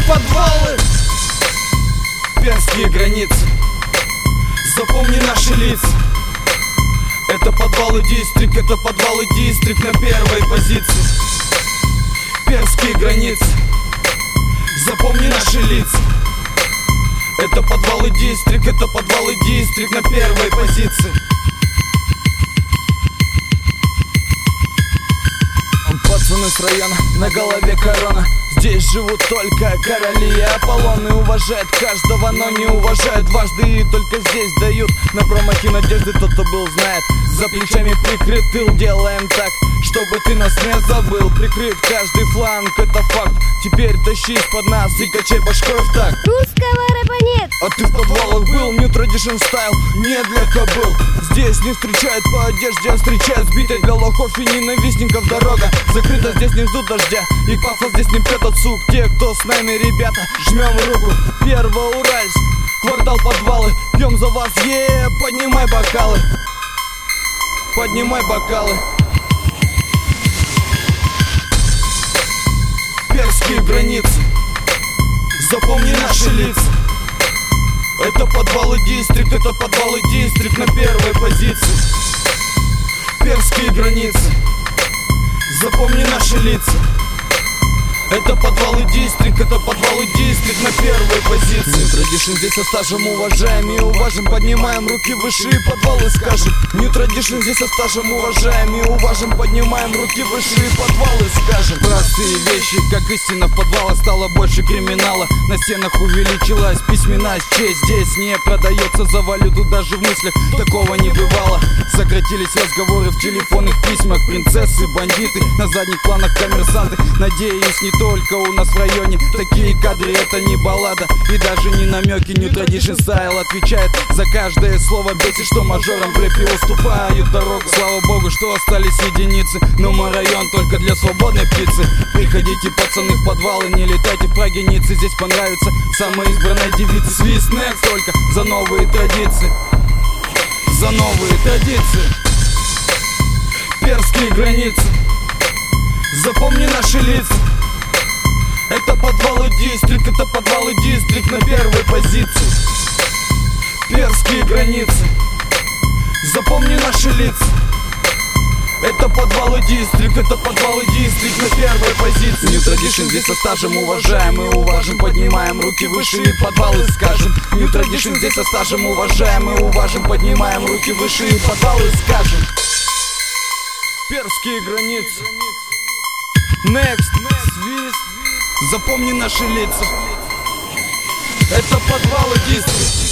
подвалы. Перские границы, запомни наши лица. Это подвалы Дистрикт, это подвалы Дистрикт на первой позиции. Перские границы, запомни наши лица. Это подвалы Дистрикт, это подвалы Дистрикт на первой позиции. Пацаны с района, на голове корона. Здесь живут только короли и Аполлоны. Уважают каждого, но не уважают дважды. И только здесь дают на промахи надежды. Тот, кто был, знает. За плечами прикрыт тыл, делаем так, чтобы ты нас не забыл. Прикрыт каждый фланг, это факт. Теперь тащись под нас и качай башкой в такт. Русского рэпа нет. А ты в подвалах был, New Tradition Style не для кобыл. Здесь не встречают по одежде, а встречают сбитой для лохов и ненавистников дорога. Закрыто, здесь не ждут дождя, и пафос здесь не пьет от сук. Те, кто с нами, ребята, жмем руку. Первоуральск, квартал подвалы. Пьем за вас, поднимай бокалы. Поднимай бокалы. Перские границы, запомни наши лица. Это подвалы Дистрикт, это подвалы Дистрикт на первой позиции. Перские границы, запомни наши лица. Это подвалы Дистрикт, это подвалы Дистрикт на первой позиции. New Tradition здесь со стажем, уважаем и уважим. Поднимаем руки выше и подвалы скажем. New Tradition здесь со стажем, уважаем и уважим. Поднимаем руки выше и подвалы скажем. Простые вещи, как истина, в подвалах стало больше криминала. На стенах увеличилась письменность, честь здесь не продается за валюту, даже в мыслях такого не бывало. Сократились разговоры в телефонных письмах. Принцессы, бандиты, на задних планах коммерсанты. Надеюсь, не только у нас в районе такие кадры, это не баллада и даже не намеки. New Tradition Style отвечает за каждое слово. Бесит, что мажором в рэпе уступают дорогу. Слава богу, что остались единицы, но мой район только для свободной птицы. Приходите, пацаны, в подвалы, не летайте в Праге, Ницце. Здесь понравится самая избранная девица. Свист Next только за новые традиции. За новые традиции. Перские границы, запомни наши лица. Это подвалы Дистрикт, это подвалы Дистрикт на первой позиции. Перские границы, запомни наши лица. Это подвалы Дистрикт, это подвалы Дистрикт на первой позиции. New Tradition здесь со стажем, уважаем и уважим. Поднимаем руки выше и подвалы скажем. New Tradition здесь со стажем, уважаем и уважим. Поднимаем руки выше и подвалы скажем. Перские границы, Next, Свист, запомни наши лица. Это подвалы Дистрикт.